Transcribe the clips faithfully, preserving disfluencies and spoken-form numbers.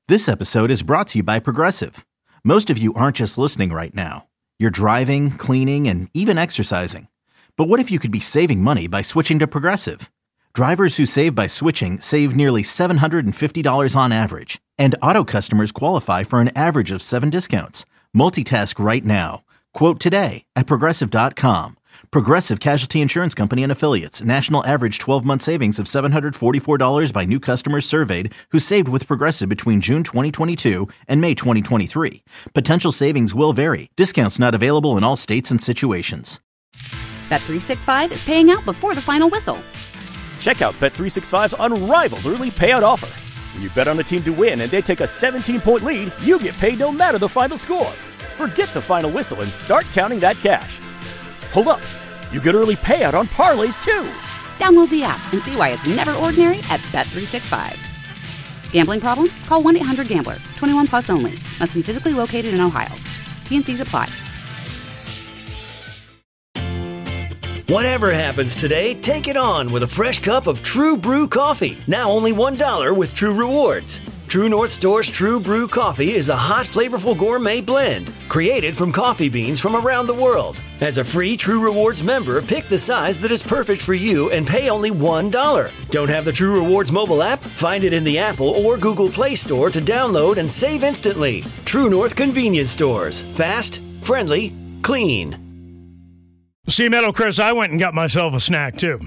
This episode is brought to you by Progressive. Most of you aren't just listening right now. You're driving, cleaning, and even exercising. But what if you could be saving money by switching to Progressive? Drivers who save by switching save nearly seven hundred fifty dollars on average. And auto customers qualify for an average of seven discounts. Multitask right now. Quote today at Progressive dot com. Progressive Casualty Insurance Company and Affiliates. National average twelve-month savings of seven hundred forty-four dollars by new customers surveyed who saved with Progressive between June twenty twenty-two and May twenty twenty-three. Potential savings will vary. Discounts not available in all states and situations. Bet three sixty-five is paying out before the final whistle. Check out Bet three sixty-five's unrivaled early payout offer. When you bet on a team to win and they take a seventeen-point lead, you get paid no matter the final score. Forget the final whistle and start counting that cash. Hold up. You get early payout on parlays, too. Download the app and see why it's never ordinary at Bet three sixty-five. Gambling problem? Call one eight hundred gambler. twenty-one plus only. Must be physically located in Ohio. T and C's apply. Whatever happens today, take it on with a fresh cup of True Brew coffee. Now only one dollar with True Rewards. True North Store's True Brew coffee is a hot, flavorful gourmet blend created from coffee beans from around the world. As a free True Rewards member, pick the size that is perfect for you and pay only one dollar. Don't have the True Rewards mobile app? Find it in the Apple or Google Play Store to download and save instantly. True North Convenience Stores. Fast, friendly, clean. See, Metal Chris, I went and got myself a snack, too.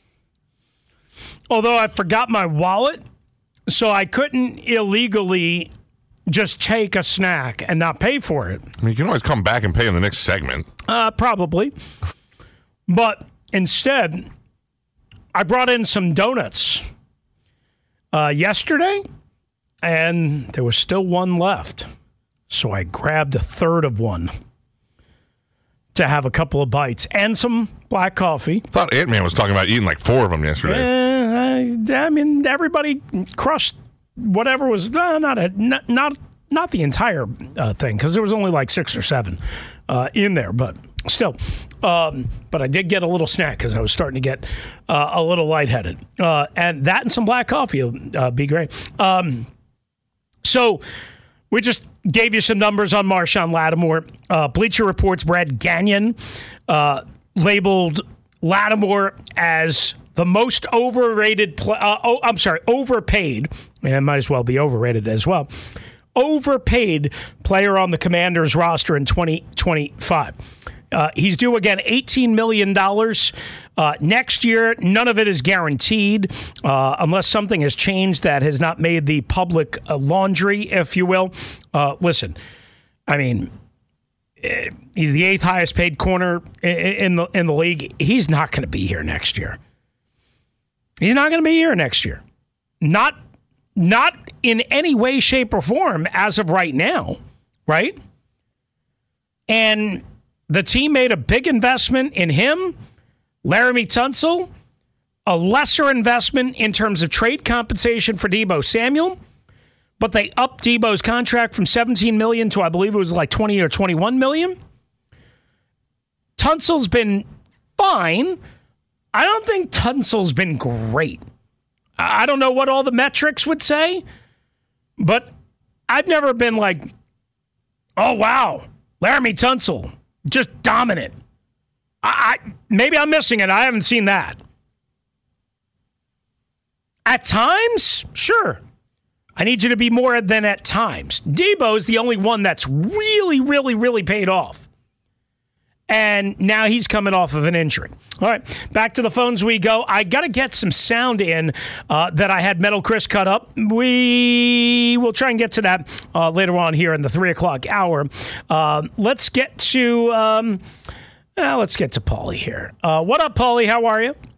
Although I forgot my wallet, so I couldn't illegally just take a snack and not pay for it. I mean, you can always come back and pay in the next segment. Uh, probably. But instead, I brought in some donuts uh, yesterday, and there was still one left. So I grabbed a third of one to have a couple of bites and some black coffee. I thought Ant-Man was talking about eating like four of them yesterday. Uh, I, I mean, everybody crushed whatever was uh, not a not not, not the entire uh, thing, because there was only like six or seven uh, in there, but still. Um, but I did get a little snack because I was starting to get uh, a little lightheaded, uh, and that and some black coffee will uh, be great. Um, so we just gave you some numbers on Marshawn Lattimore. Uh, Bleacher Report's Brad Gagnon uh, labeled Lattimore as the most overrated, pl- uh, oh, I'm sorry, overpaid, and might as well be overrated as well, overpaid player on the Commanders roster in twenty twenty-five. Uh, he's due again eighteen million dollars uh, next year. None of it is guaranteed uh, unless something has changed that has not made the public uh, laundry, if you will. Uh, listen, I mean, he's the eighth highest paid corner in the in the league. He's not going to be here next year. He's not going to be here next year. Not, not in any way, shape, or form as of right now, right? And the team made a big investment in him, Laramie Tunsil, a lesser investment in terms of trade compensation for Deebo Samuel, but they upped Deebo's contract from seventeen million dollars to, I believe it was like twenty or twenty-one million dollars. Tunsil's been fine. I don't think Tunsil's been great. I don't know what all the metrics would say, but I've never been like, oh, wow, Laramie Tunsil, just dominant. I, I maybe I'm missing it. I haven't seen that. At times, sure. I need you to be more than at times. Deebo's the only one that's really, really, really paid off. And now he's coming off of an injury. All right, back to the phones we go. I got to get some sound in uh, that I had Metal Chris cut up. We will try and get to that uh, later on here in the three o'clock hour. Uh, let's get to um, uh, let's get to Paulie here. Uh, what up, Paulie? How are you?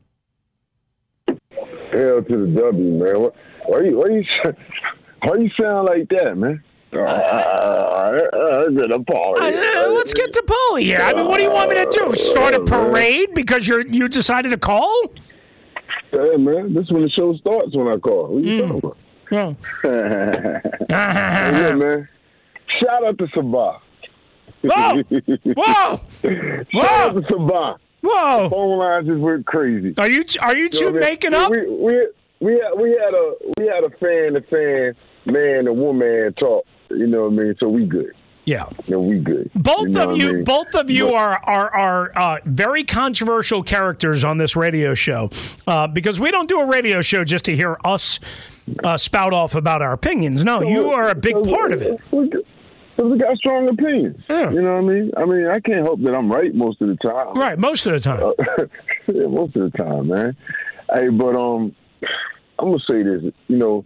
Hell to the W, man. What, why you why you why you sound like that, man? Uh, uh, uh, let's get to Paulie here. I mean, what do you want me to do? Start a parade because you're you decided to call? Yeah, man. This is when the show starts when I call. What are you mm. talking about? Yeah. Yeah, man. Shout out to Sabah. Whoa! Whoa! Shout Whoa! out to Sabah. Whoa! The phone lines just went crazy. Are you are you two you know making up? We, we we had we had a we had a fan, a fan. man to woman talk. You know what I mean? So we good. Yeah, no, we good. Both you know of you, I mean? both of you but, are are are uh, very controversial characters on this radio show uh, because we don't do a radio show just to hear us uh, spout off about our opinions. No, you are a big so part of it. We, we got strong opinions. Yeah. You know what I mean? I mean, I can't help that I'm right most of the time. Right, most of the time. Uh, yeah, most of the time, man. Hey, but um, I'm gonna say this. You know.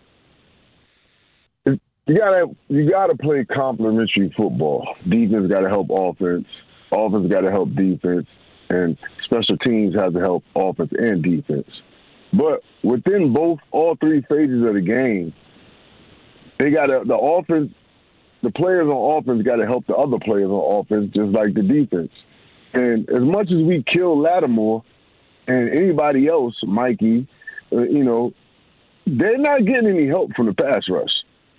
You gotta you gotta play complementary football. Defense gotta help offense. Offense gotta help defense, and special teams have to help offense and defense. But within both all three phases of the game, they gotta the offense, the players on offense gotta help the other players on offense, just like the defense. And as much as we kill Lattimore and anybody else, Mikey, uh, you know, they're not getting any help from the pass rush.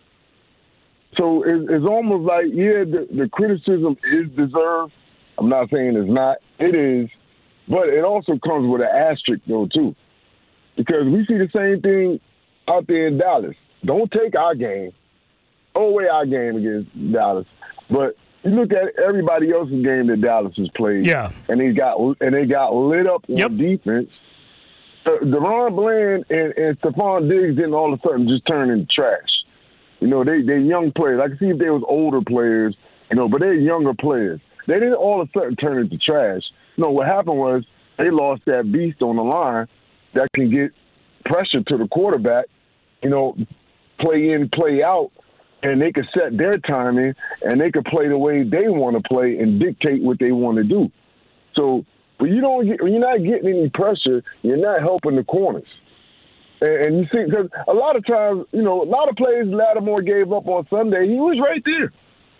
So it's almost like, yeah, the, the criticism is deserved. I'm not saying it's not. It is. But it also comes with an asterisk, though, too. Because we see the same thing out there in Dallas. Don't take our game. Throw away our game against Dallas. But you look at everybody else's game that Dallas has played. Yeah. And they got and they got lit up on yep. defense. Uh, DaRon Bland and, and Stephon Diggs didn't all of a sudden just turn into trash. You know, they, they're young players. I can see if they was older players, you know, but they're younger players. They didn't all of a sudden turn into trash. No, what happened was they lost that beast on the line that can get pressure to the quarterback, you know, play in, play out, and they could set their timing, and they could play the way they want to play and dictate what they want to do. So when you don't get, when you're not getting any pressure, you're not helping the corners. And you see, because a lot of times, you know, a lot of plays Lattimore gave up on Sunday, he was right there.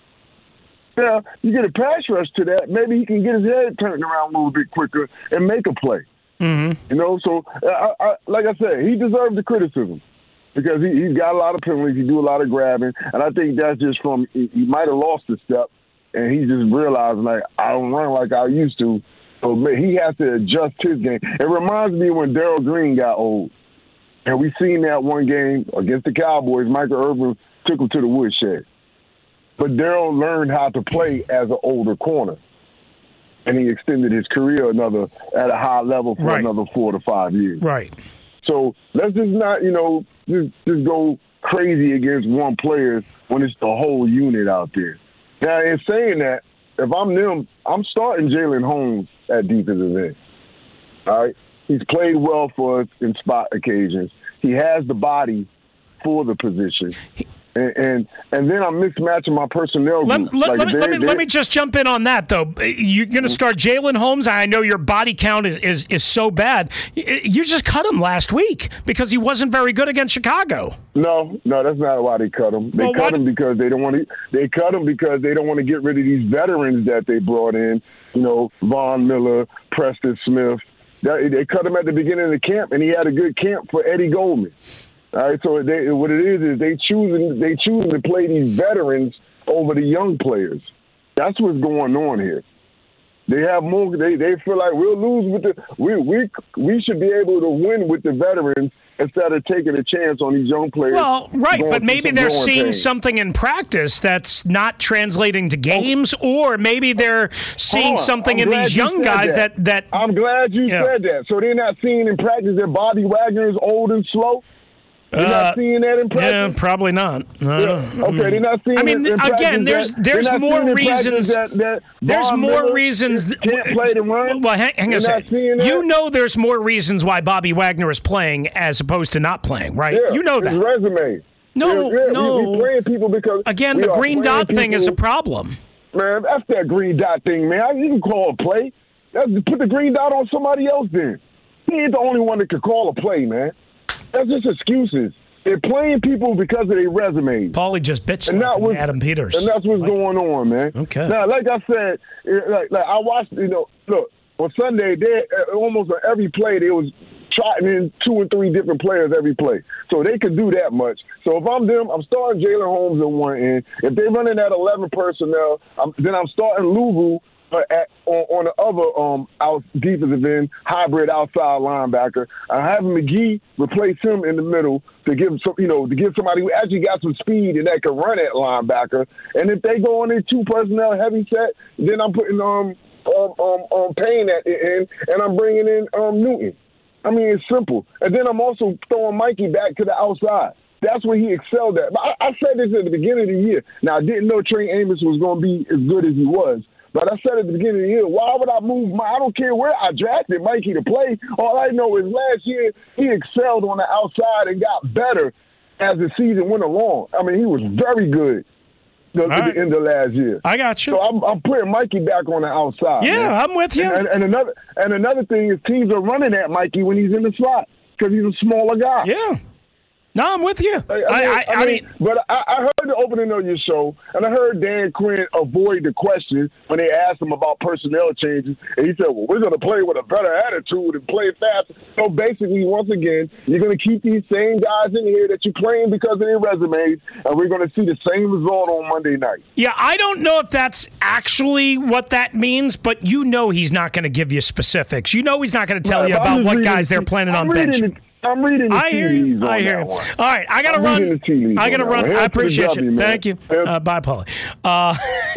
Now, you get a pass rush to that, maybe he can get his head turned around a little bit quicker and make a play. Mm-hmm. You know, so, I, I, like I said, he deserved the criticism because he, he's got a lot of penalties, he do a lot of grabbing, and I think that's just from, he, he might have lost a step, and he just realized, like, I don't run like I used to, so he has to adjust his game. It reminds me when Darrell Green got old. And we seen that one game against the Cowboys. Michael Irvin took him to the woodshed. But Darrell learned how to play as an older corner. And he extended his career another at a high level for right. another four to five years. Right. So let's just not, you know, just, just go crazy against one player when it's the whole unit out there. Now, in saying that, if I'm them, I'm starting Jalen Holmes at defensive end. All right? He's played well for us in spot occasions. He has the body for the position. And and, and then I'm mismatching my personnel let, group. let, like let, me, let, me, let me just jump in on that, though. You're going to start Jalen Holmes. I know your body count is, is, is so bad. You just cut him last week because he wasn't very good against Chicago. No, no, that's not why they cut him. They well, cut what? him because they don't want to. They cut him because they don't want to get rid of these veterans that they brought in. You know, Von Miller, Preston Smith. They cut him at the beginning of the camp, and he had a good camp for Eddie Goldman. All right, so they, what it is is they choosing they choosing to play these veterans over the young players. That's what's going on here. They have more. They, they feel like we'll lose with the we we we should be able to win with the veterans instead of taking a chance on these young players. Well, right, but maybe they're seeing pain. something in practice that's not translating to games, oh. or maybe they're seeing something I'm in these young guys that. that that I'm glad you yeah. said that. So they're not seeing in practice that Bobby Wagner is old and slow. You're uh, not seeing that in practice? Yeah, probably not. Uh, Yeah. Okay, I mean, they're not seeing I mean, it in again, there's that, there's more reasons. That, that there's Von more Miller reasons. That, can't play the run. Well, hang, hang on a second. You know, there's more reasons why Bobby Wagner is playing as opposed to not playing, right? Yeah, you know that. His resume. No, yeah, yeah, no. We, we playing people because again, we the are green dot people, thing is a problem. Man, that's that green dot thing, man. You can call a play. That's, put the green dot on somebody else then. He ain't the only one that can call a play, man. That's just excuses. They're playing people because of their resumes. Paulie just bitched and that was, Adam Peters. And that's what's like, going on, man. Okay. Now, like I said, like, like I watched, you know, look, on Sunday, they almost on every play, they was trotting in two or three different players every play. So they could do that much. So if I'm them, I'm starting Jalen Holmes at one end. If they're running that eleven personnel, I'm, then I'm starting Luvu uh, at, on, on the other um, out defensive end, hybrid outside linebacker. Uh, having McGee replace him in the middle to give some, you know, to give somebody who actually got some speed and that can run at linebacker. And if they go on a two personnel heavy set, then I'm putting um um um, um Payne at the end, and I'm bringing in um Newton. I mean, it's simple. And then I'm also throwing Mikey back to the outside. That's where he excelled at. But I, I said this at the beginning of the year. Now, I didn't know Trey Amos was going to be as good as he was. But I said at the beginning of the year, why would I move my – I don't care where I drafted Mikey to play. All I know is last year he excelled on the outside and got better as the season went along. I mean, he was very good at right. the end of last year. I got you. So I'm, I'm putting Mikey back on the outside. Yeah, man. I'm with you. And, and, and, another, and another thing is teams are running at Mikey when he's in the slot because he's a smaller guy. Yeah. No, I'm with you. I, I, mean, I, I, I mean, but I, I heard the opening of your show, and I heard Dan Quinn avoid the question when they asked him about personnel changes, and he said, well, we're going to play with a better attitude and play fast. So basically, once again, you're going to keep these same guys in here that you're playing because of their resumes, and we're going to see the same result on Monday night. Yeah, I don't know if that's actually what that means, but you know he's not going to give you specifics. You know he's not going to tell Right, you about what guys the, they're planning I'm on benching. The, I'm reading the I tea hear you. leaves on I hear that you. one. All right, I got to I'm run. reading the tea leaves I got to on run. that one. I Here's to the appreciate W, you. man. Thank you. Uh, bye, Paulie. Uh,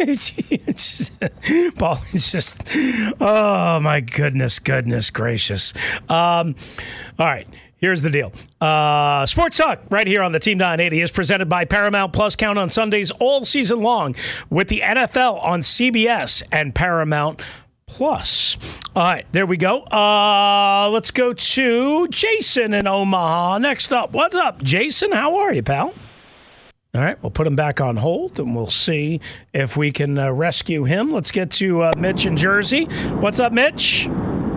Paulie's just, oh, my goodness, goodness gracious. Um, all right. Here's the deal. Uh, Sports Talk right here on the Team nine eighty is presented by Paramount Plus. Count on Sundays all season long with the N F L on C B S and Paramount Plus. All right, there we go. Uh, let's go to Jason in Omaha. Next up, what's up, Jason? How are you, pal? All right, we'll put him back on hold, and we'll see if we can uh, rescue him. Let's get to uh, Mitch in Jersey. What's up, Mitch?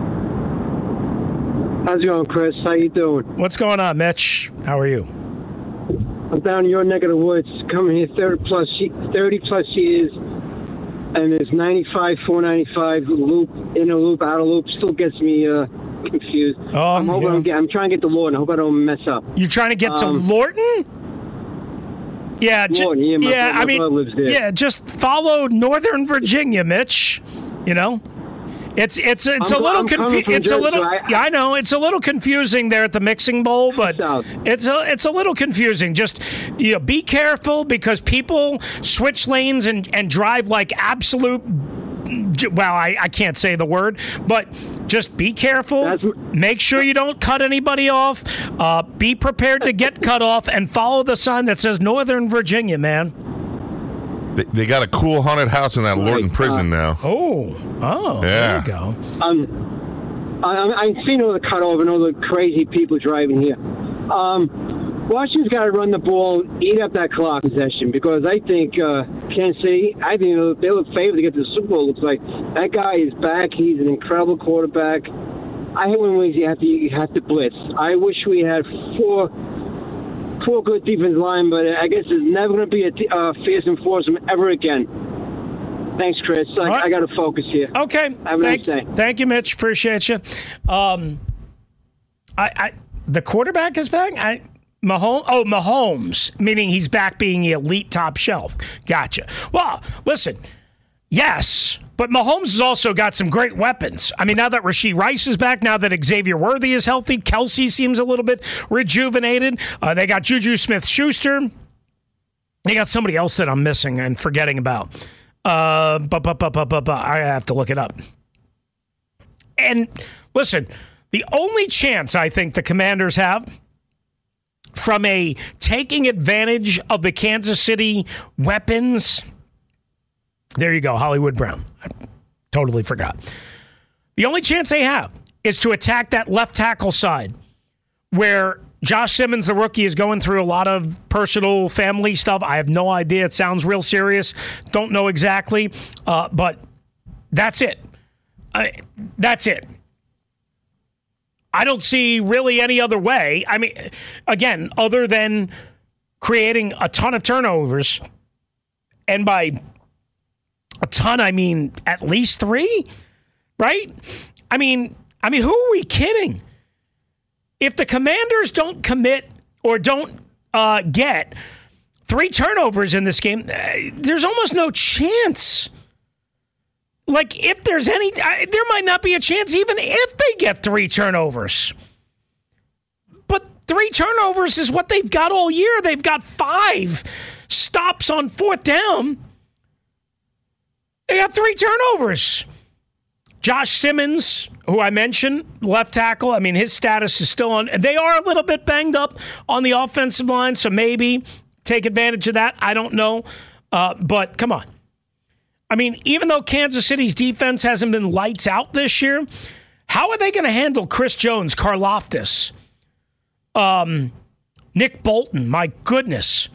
How's it going, Chris? How you doing? What's going on, Mitch? How are you? I'm down in your neck of the woods, coming here thirty plus, thirty plus years, and there's ninety-five, four ninety-five loop, inner loop, outer loop. Still gets me uh, confused. Oh, I'm hoping yeah. I'm, get, I'm trying to get to Lorton. I hope I don't mess up. You trying to get Um, to Lorton? Yeah, ju- Lorton, yeah, my yeah. brother- I my mean, brother lives there. yeah. Just follow Northern Virginia, Mitch. You know, it's it's it's I'm- a little I'm coming confusing. from It's a Jersey, little. I- yeah, I know it's a little confusing there at the mixing bowl, but South. it's a it's a little confusing. Just you know, be careful because people switch lanes and and drive like absolute. Well, I, I can't say the word, but just be careful. That's- Make sure you don't cut anybody off. Uh, be prepared to get cut off and follow the sign that says Northern Virginia, man. They, they got a cool haunted house in that Lorton Right, prison uh, now. Oh, oh, there Yeah. you go. Um, I, I've seen all the cutoff and all the crazy people driving here. Um, Washington's got to run the ball, eat up that clock possession, because I think uh, Kansas City, I think they look favored to get to the Super Bowl. Looks like that guy is back. He's an incredible quarterback. I hate when you have to you have to blitz. I wish we had four four good defensive line, but I guess there's never going to be a t- uh, fearsome foursome ever again. Thanks, Chris. I, right. I got to focus here. Okay. Have a Thank, nice day. thank you, Mitch. Appreciate you. Um, I, I the quarterback is back. I Mahomes. Oh, Mahomes, meaning he's back being the elite top shelf. Gotcha. Well, listen. Yes, but Mahomes has also got some great weapons. I mean, now that Rashee Rice is back, now that Xavier Worthy is healthy, Kelsey seems a little bit rejuvenated. Uh, they got Juju Smith-Schuster. They got somebody else that I'm missing and forgetting about. Uh, but, but, but, but, but, but I have to look it up. And listen, the only chance I think the Commanders have from a taking advantage of the Kansas City weapons. There you go, Hollywood Brown. I totally forgot. The only chance they have is to attack that left tackle side where Josh Simmons, the rookie, is going through a lot of personal family stuff. I have no idea. It sounds real serious. Don't know exactly. Uh, but that's it. I, that's it. I don't see really any other way. I mean, again, other than creating a ton of turnovers, and by a ton, I mean at least three, right? I mean, I mean, who are we kidding? If the Commanders don't commit or don't uh, get three turnovers in this game, uh, there's almost no chance. like, if there's any, I, there might not be a chance even if they get three turnovers. But three turnovers is what they've got all year. They've got five stops on fourth down. They got three turnovers. Josh Simmons, who I mentioned, left tackle, I mean, his status is still on. They are a little bit banged up on the offensive line, so maybe take advantage of that. I don't know. Uh, but come on. I mean, even though Kansas City's defense hasn't been lights out this year, how are they going to handle Chris Jones, Karlaftis, um, Nick Bolton? My goodness.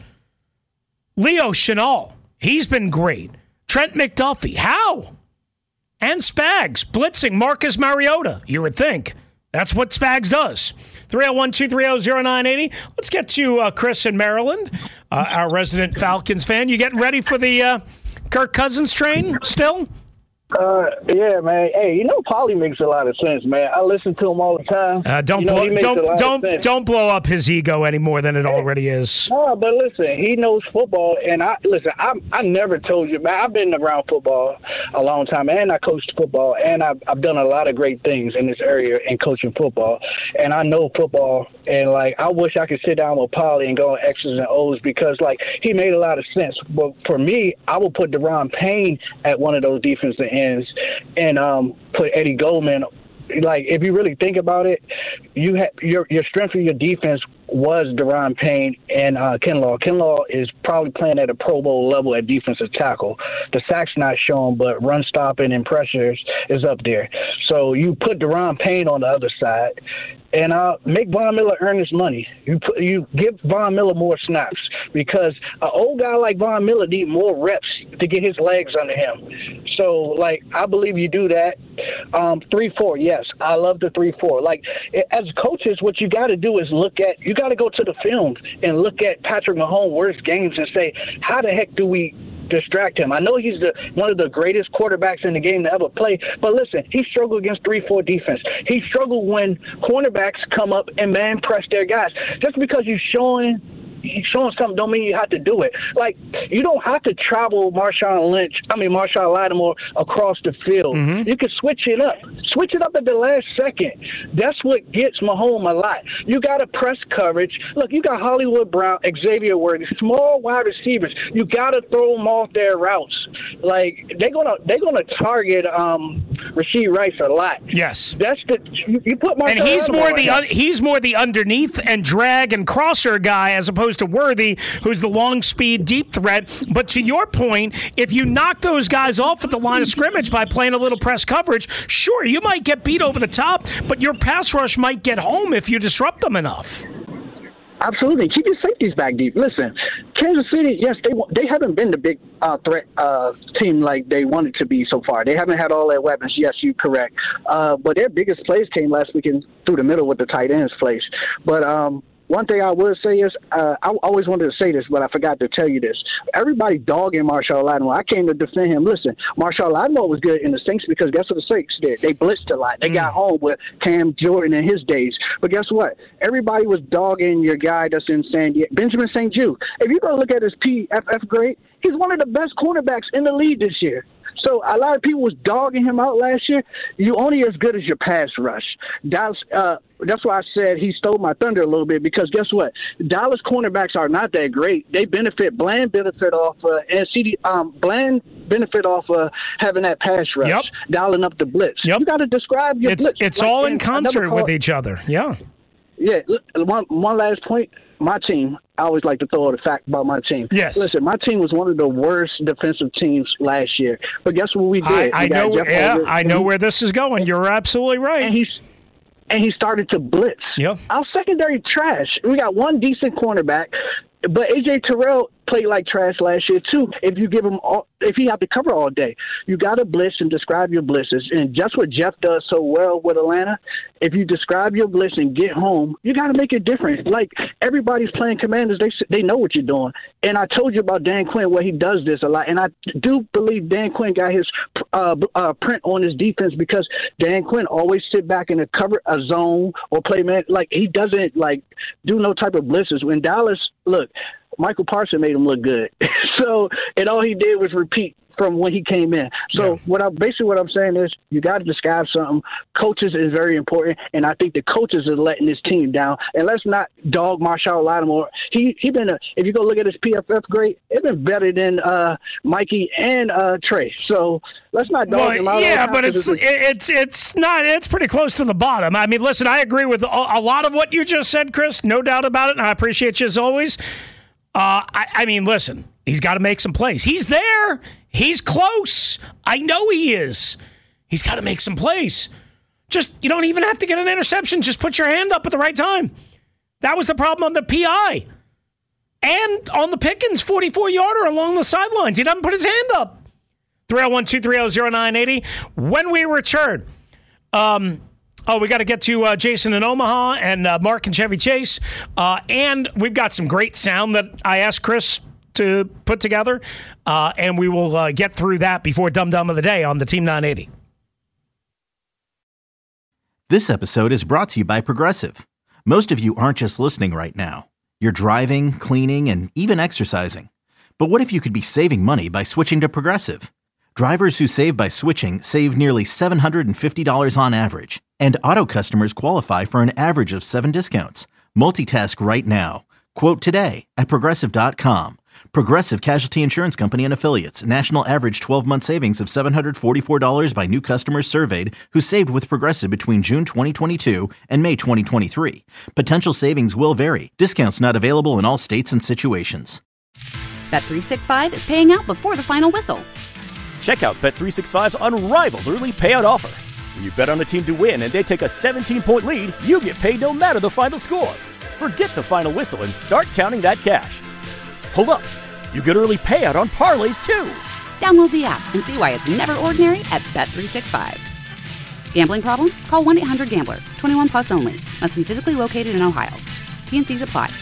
Leo Chenal, he's been great. Trent McDuffie, how? And Spags, blitzing Marcus Mariota, you would think. That's what Spags does. three oh one, two three oh, oh nine eight oh. Let's get to uh, Chris in Maryland, uh, our resident Falcons fan. You getting ready for the uh, Kirk Cousins train still? Uh, yeah, man. Hey, you know, Paulie makes a lot of sense, man. I listen to him all the time. Uh, don't you know, blow, don't don't don't blow up his ego any more than it hey, already is. No, but listen, he knows football, and I listen. I I never told you, man. I've been around football a long time, and I coached football, and I've I've done a lot of great things in this area in coaching football, and I know football, and like I wish I could sit down with Paulie and go on X's and O's because like he made a lot of sense. But for me, I would put Deron Payne at one of those defensive ends. And um, put Eddie Goldman. Like, if you really think about it, you have your your strength of your defense was Deron Payne and uh, Kinlaw. Kinlaw is probably playing at a Pro Bowl level at defensive tackle. The sack's not shown, but run stopping and pressures is up there. So you put Deron Payne on the other side, and uh, make Von Miller earn his money. You put, you give Von Miller more snaps because an old guy like Von Miller need more reps to get his legs under him. So, like, I believe you do that. Um, three four, yes, I love the three four. Like, as coaches, what you got to do is look at you got to go to the film and look at Patrick Mahomes' worst games and say, how the heck do we distract him? I know he's the one of the greatest quarterbacks in the game to ever play, but listen, he struggled against three four defense. He struggled when cornerbacks come up and man press their guys. Just because you're showing showing something don't mean you have to do it. Like, you don't have to travel Marshawn Lynch, I mean Marshawn Lattimore across the field. Mm-hmm. You can switch it up. Switch it up at the last second. That's what gets Mahomes a lot. You got to press coverage. Look, you got Hollywood Brown, Xavier Worthy, small wide receivers. You got to throw them off their routes. Like, they're gonna they're gonna target um, Rashee Rice a lot. Yes, that's the you, you put Marshawn and he's Lattimore more the un, he's more the underneath and drag and crosser guy as opposed to Worthy, who's the long speed deep threat. But to your point, if you knock those guys off at the line of scrimmage by playing a little press coverage, sure, you might get beat over the top, but your pass rush might get home if you disrupt them enough. Absolutely. Keep your safeties back deep. Listen, Kansas City, yes, they they haven't been the big uh, threat uh, team like they wanted to be so far. They haven't had all their weapons. Yes, you're correct. Uh, but their biggest plays came last weekend through the middle with the tight ends plays. But um, one thing I would say is, uh, I always wanted to say this, but I forgot to tell you this. Everybody dogging Marshawn Lattimore. I came to defend him. Listen, Marshawn Lattimore was good in the Saints because guess what the Saints did? They blitzed a lot. They mm. got home with Cam Jordan in his days. But guess what? Everybody was dogging your guy that's in San Diego, Benjamin Saint Juste. If you go look at his P F F grade, he's one of the best cornerbacks in the league this year. So a lot of people was dogging him out last year. You only as good as your pass rush. Dallas, uh, that's why I said he stole my thunder a little bit because guess what? Dallas cornerbacks are not that great. They benefit, Bland benefit off, uh, and C D, um, Bland benefit off uh, having that pass rush, yep. dialing up the blitz. Yep. You got to describe your it's, blitz. It's like, all in concert with each other. Yeah. Yeah. One, one last point. My team, I always like to throw out a fact about my team. Yes. Listen, my team was one of the worst defensive teams last year. But guess what we did? I, I know. Where, yeah, I know where this is going. You're absolutely right. And he's and he started to blitz. Yep. Our secondary trash. We got one decent cornerback, but A J Terrell played like trash last year too. If you give him all, if he have to cover all day, you got to blitz and describe your blitzes. And just what Jeff does so well with Atlanta, if you describe your blitz and get home, you got to make it different. Like everybody's playing Commanders, they they know what you're doing. And I told you about Dan Quinn where he does this a lot, and I do believe Dan Quinn got his uh, uh, print on his defense because Dan Quinn always sit back in a cover a zone or play man. Like he doesn't like do no type of blitzes. When Dallas, look. Michael Parsons made him look good. So, and all he did was repeat from when he came in. So yeah. what I basically what I'm saying is you got to describe something. Coaches is very important, and I think the coaches are letting this team down. And let's not dog Marshall Lattimore. He he been a, if you go look at his P F F grade, it's been better than uh, Mikey and uh, Trey. So let's not dog well, him out. Yeah, but it's it's it's not it's pretty close to the bottom. I mean, listen, I agree with a, a lot of what you just said, Chris. No doubt about it, and I appreciate you as always. Uh, I, I mean, listen, he's got to make some plays. He's there. He's close. I know he is. He's got to make some plays. Just, you don't even have to get an interception. Just put your hand up at the right time. That was the problem on the P I. And on the Pickens forty-four-yarder along the sidelines. He doesn't put his hand up. three oh one, two three oh, oh nine eight oh. When we return, um, oh, we got to get to uh, Jason in Omaha and uh, Mark and Chevy Chase. Uh, and we've got some great sound that I asked Chris to put together. Uh, and we will uh, get through that before Dum Dum of the Day on the Team nine eighty. This episode is brought to you by Progressive. Most of you aren't just listening right now. You're driving, cleaning, and even exercising. But what if you could be saving money by switching to Progressive? Drivers who save by switching save nearly seven hundred fifty dollars on average. And auto customers qualify for an average of seven discounts. Multitask right now. Quote today at Progressive dot com. Progressive Casualty Insurance Company and Affiliates. National average twelve-month savings of seven hundred forty-four dollars by new customers surveyed who saved with Progressive between June twenty twenty-two and May twenty twenty-three. Potential savings will vary. Discounts not available in all states and situations. Bet three sixty-five is paying out before the final whistle. Check out Bet three sixty-five's unrivaled early payout offer. When you bet on a team to win and they take a seventeen-point lead, you get paid no matter the final score. Forget the final whistle and start counting that cash. Hold up. You get early payout on parlays, too. Download the app and see why it's never ordinary at Bet three sixty-five. Gambling problem? Call one eight hundred gambler. twenty-one plus only. Must be physically located in Ohio. T N Cs apply.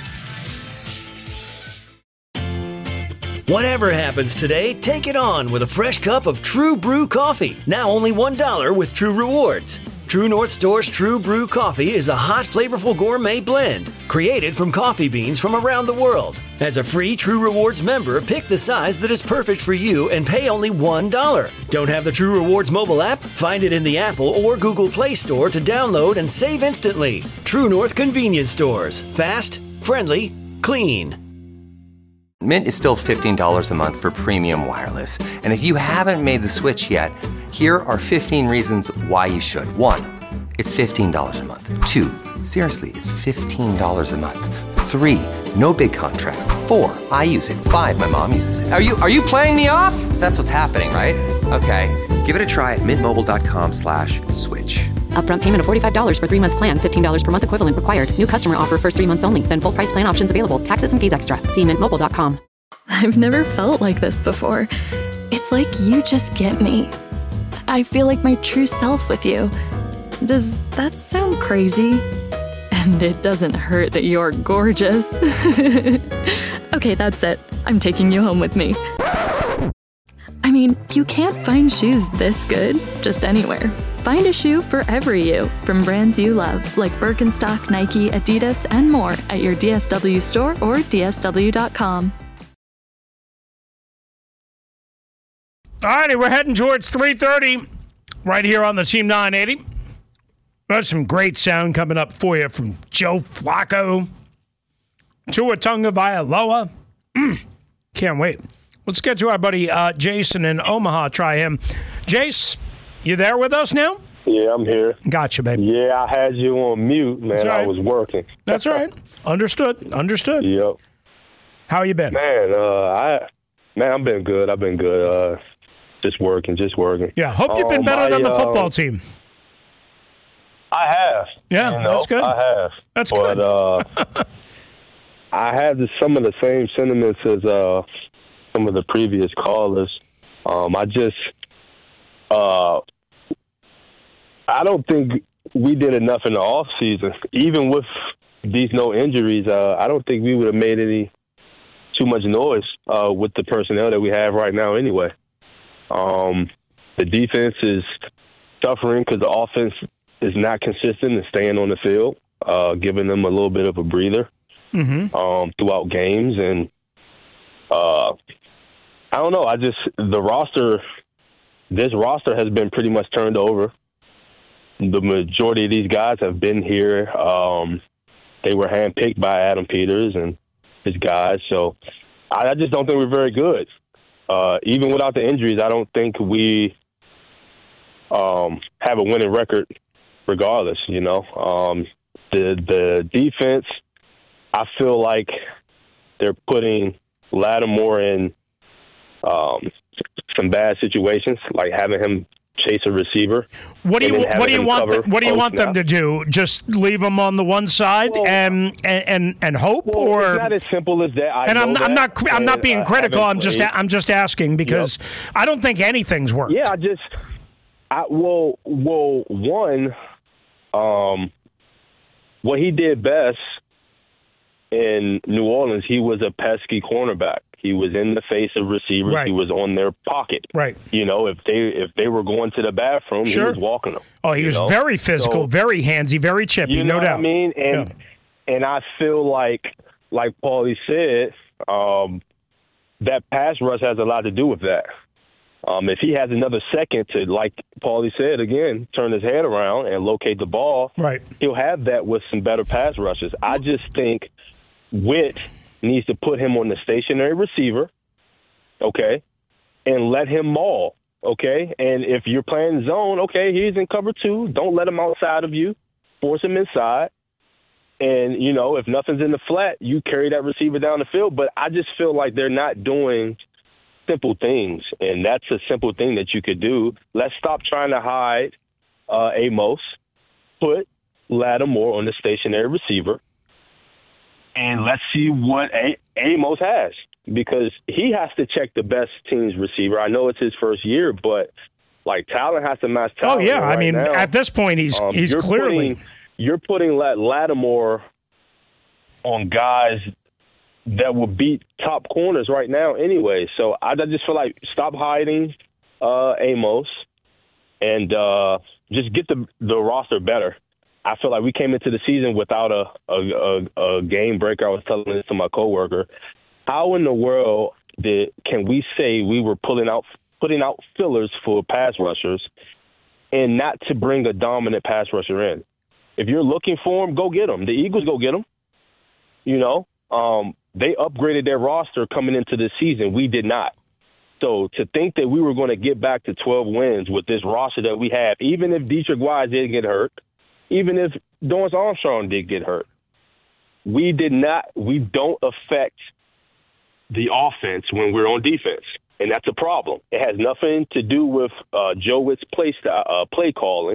Whatever happens today, take it on with a fresh cup of True Brew coffee. Now only one dollar with True Rewards. True North Store's True Brew coffee is a hot, flavorful gourmet blend created from coffee beans from around the world. As a free True Rewards member, pick the size that is perfect for you and pay only one dollar. Don't have the True Rewards mobile app? Find it in the Apple or Google Play Store to download and save instantly. True North Convenience Stores. Fast, friendly, clean. Mint is still fifteen dollars a month for premium wireless. And if you haven't made the switch yet, here are fifteen reasons why you should. One, it's fifteen dollars a month. Two, seriously, it's fifteen dollars a month. Three, no big contrast. Four, I use it. Five, my mom uses it. Are you are you playing me off? That's what's happening, right? Okay, give it a try at mintmobile.com slash switch. Upfront payment of forty-five dollars for three-month plan, fifteen dollars per month equivalent required. New customer offer first three months only. Then full price plan options available. Taxes and fees extra. See mint mobile dot com. I've never felt like this before. It's like you just get me. I feel like my true self with you. Does that sound crazy? And it doesn't hurt that you're gorgeous. Okay, that's it. I'm taking you home with me. I mean, you can't find shoes this good just anywhere. Find a shoe for every you from brands you love, like Birkenstock, Nike, Adidas, and more at your D S W store or D S W dot com. All righty, we're heading towards three thirty right here on the Team nine eighty. There's some great sound coming up for you from Joe Flacco, Tua Tagovailoa. Mm, can't wait. Let's get to our buddy uh, Jason in Omaha. Try him. Jace, you there with us now? Yeah, I'm here. Gotcha, baby. Yeah, I had you on mute, man. Right. I was working. That's all right. Understood. Understood. Yep. How you been? Man, uh, I man, I've been good. I've been good. Uh, just working, just working. Yeah, hope you've been um, better I, than the football uh, team. I have. Yeah, you know, that's good. I have. That's but, good. uh, I had the, some of the same sentiments as uh, some of the previous callers. Um, I just, uh, I don't think we did enough in the off season. Even with these no injuries, uh, I don't think we would have made any too much noise uh, with the personnel that we have right now. Anyway, um, the defense is suffering because the offense is not consistent and staying on the field, uh, giving them a little bit of a breather mm-hmm. um, throughout games. And uh, I don't know. I just the roster. This roster has been pretty much turned over. The majority of these guys have been here. Um, they were handpicked by Adam Peters and his guys. So I, I just don't think we're very good. Uh, even without the injuries, I don't think we um, have a winning record regardless, you know. Um, the the defense, I feel like they're putting Lattimore in um, some bad situations, like having him chase a receiver. What do you What do you want? The, what do you want them to do? Just leave them on the one side well, and, and and and hope, well, or it's not as simple as that. I and I'm, that, I'm not. I'm not being I critical. I'm just. Played. I'm just asking because yep. I don't think anything's worked. Yeah, I just. I well, well, one, um, what he did best in New Orleans, he was a pesky cornerback. He was in the face of receivers. Right. He was on their pocket. Right. You know, if they if they were going to the bathroom, sure. he was walking them. Oh, he was know? very physical, so, very handsy, very chippy, you know no what doubt. I mean, and yeah. and I feel like, like Paulie said, um, that pass rush has a lot to do with that. Um, if he has another second to, like Paulie said again, turn his head around and locate the ball, right, he'll have that with some better pass rushes. I just think Witt needs to put him on the stationary receiver, okay, and let him maul, okay? And if you're playing zone, okay, he's in cover two. Don't let him outside of you. Force him inside. And, you know, if nothing's in the flat, you carry that receiver down the field. But I just feel like they're not doing simple things, and that's a simple thing that you could do. Let's stop trying to hide uh, Amos. Put Lattimore on the stationary receiver. And let's see what A- Amos has, because he has to check the best team's receiver. I know it's his first year, but like talent has to match talent. Oh yeah, right I mean now. At this point he's um, he's you're clearly putting, you're putting Lat- Lattimore on guys that will beat top corners right now anyway. So I, I just feel like stop hiding uh, Amos and uh, just get the the roster better. I feel like we came into the season without a, a, a, a game breaker. I was telling this to my coworker. How in the world did can we say we were pulling out putting out fillers for pass rushers and not to bring a dominant pass rusher in? If you're looking for him, go get him. The Eagles go get him. You know, um, they upgraded their roster coming into this season. We did not. So to think that we were going to get back to twelve wins with this roster that we have, even if Dietrich Wise did get hurt, even if Dorrance Armstrong did get hurt, we did not. We don't affect the offense when we're on defense, and that's a problem. It has nothing to do with uh, Joe Witt's play style, uh, play calling.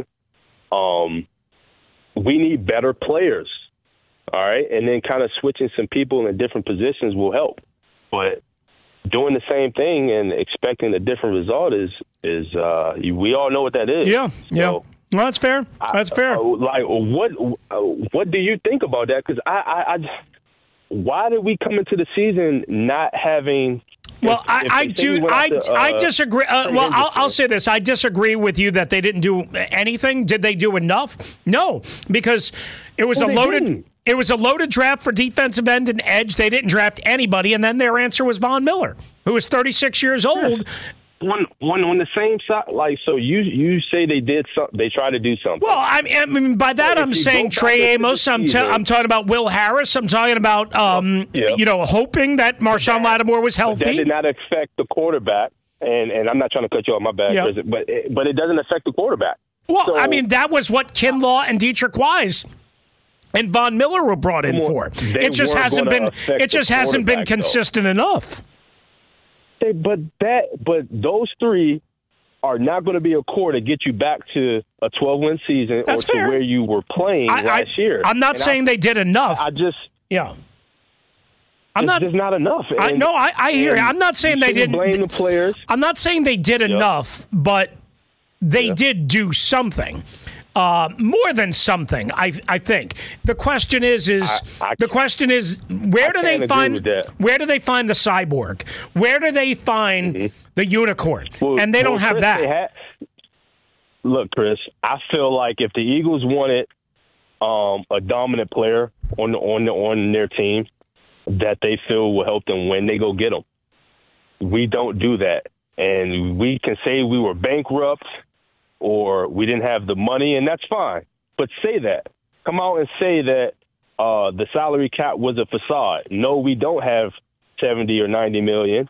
Um, we need better players, all right, and then kind of switching some people in different positions will help. But doing the same thing and expecting a different result is is uh, we all know what that is. Yeah, yeah. So, well, that's fair. That's fair. I, like, what what do you think about that? Because I, I, I, why did we come into the season not having? Well, if, I, if I do. we I, to, uh, I disagree. Uh, well, I'll, I'll say this. I disagree with you that they didn't do anything. Did they do enough? No, because it was well, a loaded. Didn't. It was a loaded draft for defensive end and edge. They didn't draft anybody, and then their answer was Von Miller, who was thirty-six years old. On, on on the same side, like, so you you say they did something, they tried to do something. Well, I mean, I mean by that, well, I'm saying Trey Amos. I'm, t- I'm talking about Will Harris. I'm talking about, um, yeah. you know, hoping that Marshawn Lattimore was healthy. That did not affect the quarterback, and, and I'm not trying to cut you off, my bad, yeah. Chris, but it, but it doesn't affect the quarterback. Well, so, I mean, that was what Kinlaw and Dietrich Wise and Von Miller were brought in for. It just hasn't been. It just hasn't been consistent though. enough. They, but that, but those three are not going to be a core to get you back to a twelve-win season That's or to fair. where you were playing I, last I, year. I'm not and saying I, they did enough. I just, yeah. I'm it's not just not enough. I and, no, I, I hear you. I'm not saying they didn't blame the players. I'm not saying they did yep. enough, but they yep. did do something. Uh, more than something, I I think. The question is is I, I the question is where do they find where do they find the cyborg? Where do they find mm-hmm. the unicorn? Well, and they well, don't have Chris, that. Had, look, Chris, I feel like if the Eagles wanted um, a dominant player on the, on the, on their team that they feel will help them win, they go get them. we don't do that. And we can say we were bankrupt or we didn't have the money, and that's fine. But say that. Come out and say that uh, the salary cap was a facade. No, we don't have seventy or ninety million,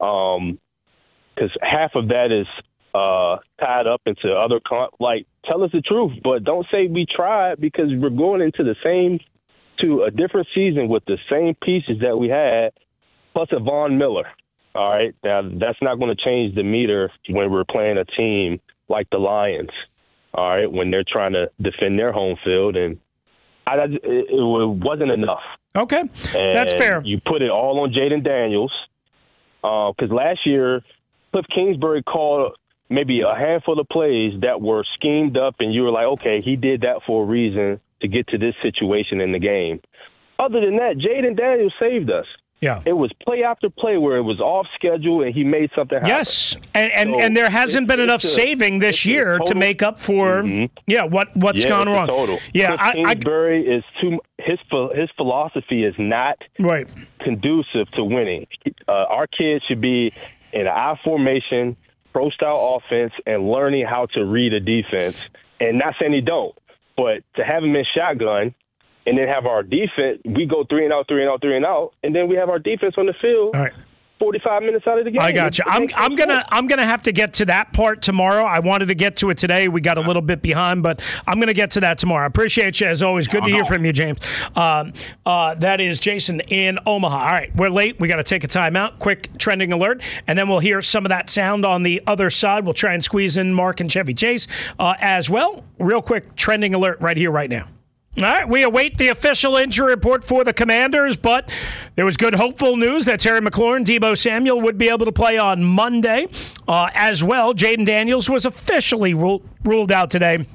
um, because half of that is uh, tied up into other con- like. Tell us the truth, but don't say we tried, because we're going into the same to a different season with the same pieces that we had, plus a Von Miller. All right, now that's not going to change the meter when we're playing a team like the Lions. All right, when they're trying to defend their home field, and I, it, it wasn't enough. Okay, and that's fair. You put it all on Jaden Daniels, because uh, last year Cliff Kingsbury called maybe a handful of plays that were schemed up, and you were like, okay, he did that for a reason to get to this situation in the game. Other than that, Jaden Daniels saved us. Yeah. It was play after play where it was off schedule and he made something happen. Yes, and and, so and there hasn't been enough a, saving this year total, to make up for mm-hmm. yeah what what's yeah, gone wrong. Total. Yeah, Cliff I, Kingsbury I, is too his his philosophy is not right conducive to winning. Uh, our kids should be in an I formation, pro style offense, and learning how to read a defense. And not saying he don't, but to have him in shotgun. And then have our defense, we go three and out, three and out, three and out, and then we have our defense on the field All right. forty-five minutes out of the game. I got you. I'm I'm gonna I'm gonna have to get to that part tomorrow. I wanted to get to it today. We got a little bit behind, but I'm gonna get to that tomorrow. I appreciate you as always. Good to hear from you, James. Um, uh, that is Jason in Omaha. All right, we're late. We got to take a timeout. Quick trending alert, and then we'll hear some of that sound on the other side. We'll try and squeeze in Mark and Chevy Chase uh, as well. Real quick trending alert right here, right now. All right, we await the official injury report for the Commanders, but there was good hopeful news that Terry McLaurin, Deebo Samuel would be able to play on Monday uh, as well. Jaden Daniels was officially rule, ruled out today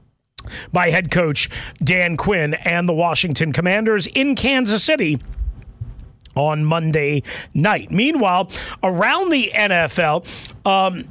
by head coach Dan Quinn and the Washington Commanders in Kansas City on Monday night. Meanwhile, around the N F L, um,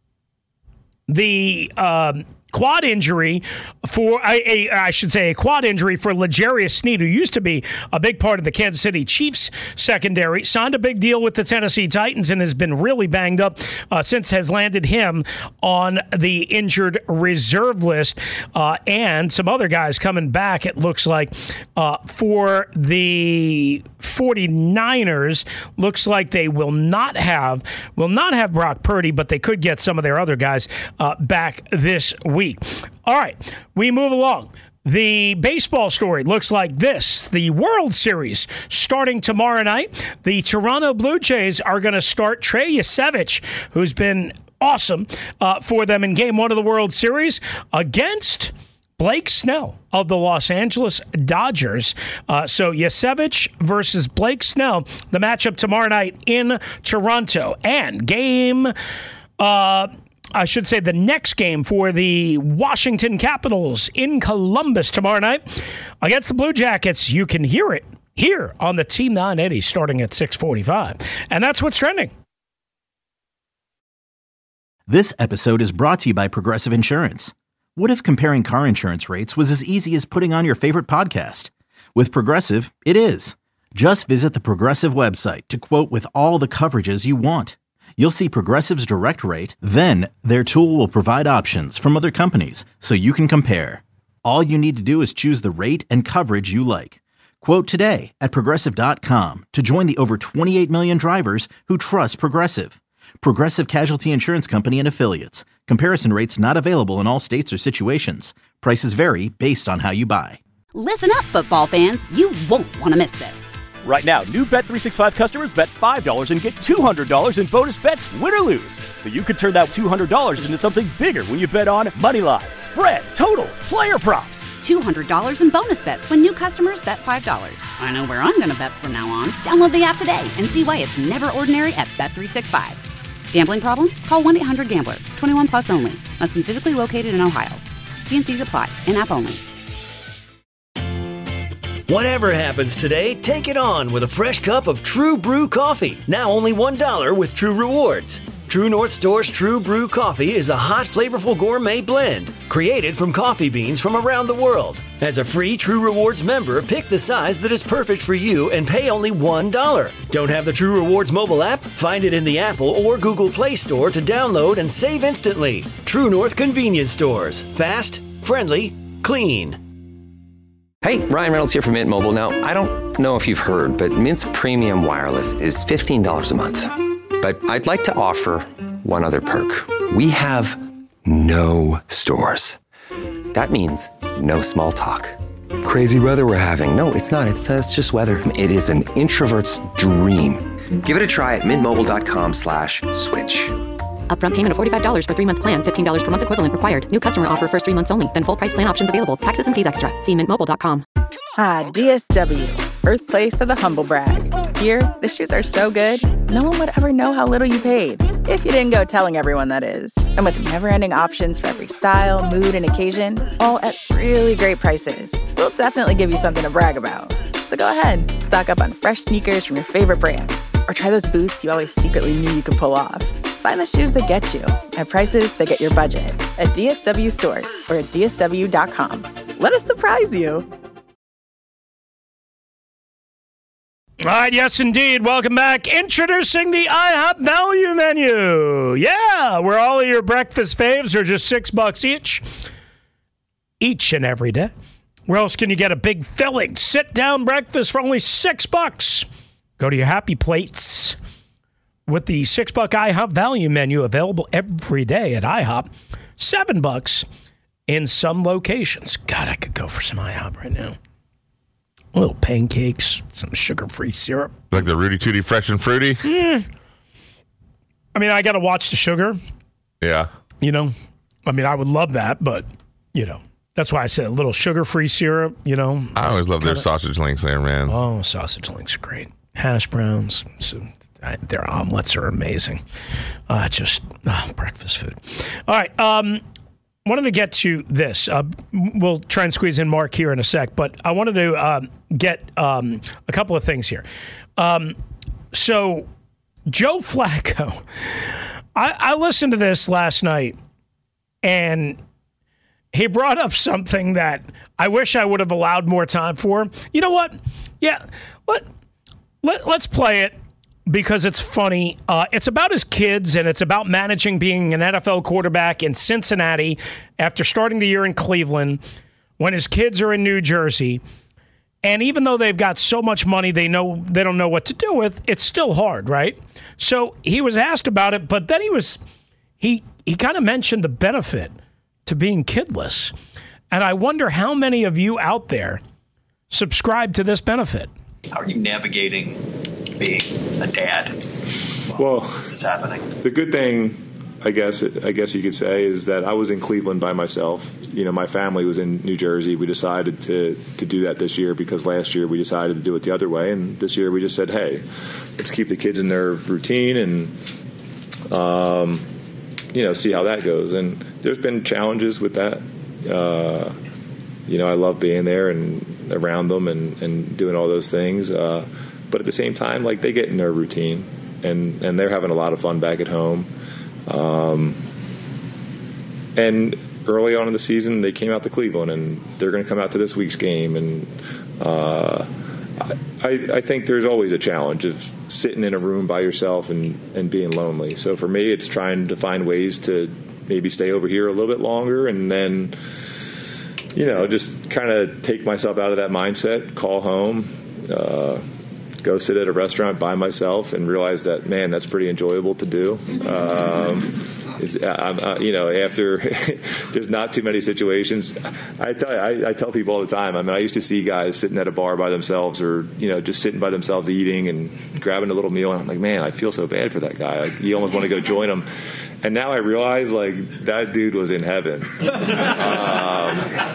the... Um, Quad injury for, a, a, I should say, a quad injury for L'Jarius Sneed, who used to be a big part of the Kansas City Chiefs secondary, signed a big deal with the Tennessee Titans and has been really banged up uh, since has landed him on the injured reserve list. Uh, and some other guys coming back, it looks like, uh, for the 49ers. Looks like they will not have, will not have Brock Purdy, but they could get some of their other guys uh, back this week. Week. All right, we move along. The baseball story looks like this. The World Series starting tomorrow night. The Toronto Blue Jays are going to start Trey Yasevich, who's been awesome uh, for them in game one of the World Series, against Blake Snell of the Los Angeles Dodgers. Uh, so Yasevich versus Blake Snell, the matchup tomorrow night in Toronto. And game... Uh, I should say the next game for the Washington Capitals in Columbus tomorrow night against the Blue Jackets. You can hear it here on the Team nine eighty starting at six forty-five. And that's what's trending. This episode is brought to you by Progressive Insurance. What if comparing car insurance rates was as easy as putting on your favorite podcast? With Progressive, it is. Just visit the Progressive website to quote with all the coverages you want. You'll see Progressive's direct rate, then their tool will provide options from other companies so you can compare. All you need to do is choose the rate and coverage you like. Quote today at Progressive dot com to join the over twenty-eight million drivers who trust Progressive. Progressive Casualty Insurance Company and Affiliates. Comparison rates not available in all states or situations. Prices vary based on how you buy. Listen up, football fans. You won't want to miss this. Right now, new Bet three sixty-five customers bet five dollars and get two hundred dollars in bonus bets, win or lose. So you could turn that two hundred dollars into something bigger when you bet on money line, spread, totals, player props. two hundred dollars in bonus bets when new customers bet five dollars. I know where I'm going to bet from now on. Download the app today and see why it's never ordinary at Bet three sixty-five. Gambling problem? Call one eight hundred gambler. twenty-one plus only. Must be physically located in Ohio. T and C's apply. In-app only. Whatever happens today, take it on with a fresh cup of True Brew coffee. Now only one dollar with True Rewards. True North Store's True Brew Coffee is a hot, flavorful gourmet blend created from coffee beans from around the world. As a free True Rewards member, pick the size that is perfect for you and pay only one dollar. Don't have the True Rewards mobile app? Find it in the Apple or Google Play Store to download and save instantly. True North Convenience Stores. Fast, friendly, clean. Hey, Ryan Reynolds here from Mint Mobile. Now, I don't know if you've heard, but Mint's premium wireless is fifteen dollars a month. But I'd like to offer one other perk. We have no stores. That means no small talk. Crazy weather we're having. No, it's not. It's, uh, it's just weather. It is an introvert's dream. Give it a try at mintmobile.com slash switch. Upfront payment of forty-five dollars for three-month plan, fifteen dollars per month equivalent required. New customer offer first three months only. Then full price plan options available. Taxes and fees extra. See mint mobile dot com. Ah, D S W, birthplace of the humble brag. Here, the shoes are so good, no one would ever know how little you paid. If you didn't go telling everyone, that is. And with never-ending options for every style, mood, and occasion, all at really great prices, we'll definitely give you something to brag about. So go ahead, stock up on fresh sneakers from your favorite brands, or try those boots you always secretly knew you could pull off. Find the shoes that get you at prices that get your budget at D S W stores or at D S W dot com. Let us surprise you. All right, yes, indeed. Welcome back. Introducing the IHOP Value Menu. Yeah, where all of your breakfast faves are just six bucks each, each and every day. Where else can you get a big filling sit-down breakfast for only six bucks? Go to your Happy Plates with the six-buck IHOP Value Menu available every day at IHOP. Seven bucks in some locations. God, I could go for some IHOP right now. Little pancakes, some sugar-free syrup. Like the Rudy Tooty Fresh and Fruity? Mm. I mean, I got to watch the sugar. Yeah. You know? I mean, I would love that, but, you know, that's why I said a little sugar-free syrup, you know. I always love their Kinda. sausage links there, man. Oh, sausage links are great. Hash browns. So, I, their omelets are amazing. Uh, just uh, breakfast food. All right. Um, wanted to get to this. Uh, we'll try and squeeze in Mark here in a sec, but I wanted to um, get um, a couple of things here. Um, so, Joe Flacco, I, I listened to this last night, and he brought up something that I wish I would have allowed more time for. You know what? Yeah, let, let, let's play it. Because it's funny. Uh, it's about his kids, and it's about managing being an N F L quarterback in Cincinnati after starting the year in Cleveland when his kids are in New Jersey. And even though they've got so much money they know they don't know what to do with, it's still hard, right? So he was asked about it, but then he was he he kind of mentioned the benefit to being kidless. And I wonder how many of you out there subscribe to this benefit. How are you navigating being a dad? Well, this is happening. The good thing, I guess, I guess you could say, is that I was in Cleveland by myself. You know, my family was in New Jersey. We decided to to do that this year because last year we decided to do it the other way, and this year we just said, hey, let's keep the kids in their routine and, um, you know, see how that goes. And there's been challenges with that. Uh, you know, I love being there and around them and, and doing all those things. Uh, but at the same time, like, they get in their routine and, and they're having a lot of fun back at home. Um, and early on in the season, they came out to Cleveland and they're going to come out to this week's game. And uh, I, I think there's always a challenge of sitting in a room by yourself and, and being lonely. So for me, it's trying to find ways to maybe stay over here a little bit longer and then, you know, just kind of take myself out of that mindset, call home, uh, go sit at a restaurant by myself and realize that, man, that's pretty enjoyable to do. Um, it's, I'm, uh, you know, after there's not too many situations. I tell you, I, I tell people all the time. I mean, I used to see guys sitting at a bar by themselves or, you know, just sitting by themselves eating and grabbing a little meal. And I'm like, man, I feel so bad for that guy. Like, you almost want to go join him. And now I realize, like, that dude was in heaven. um,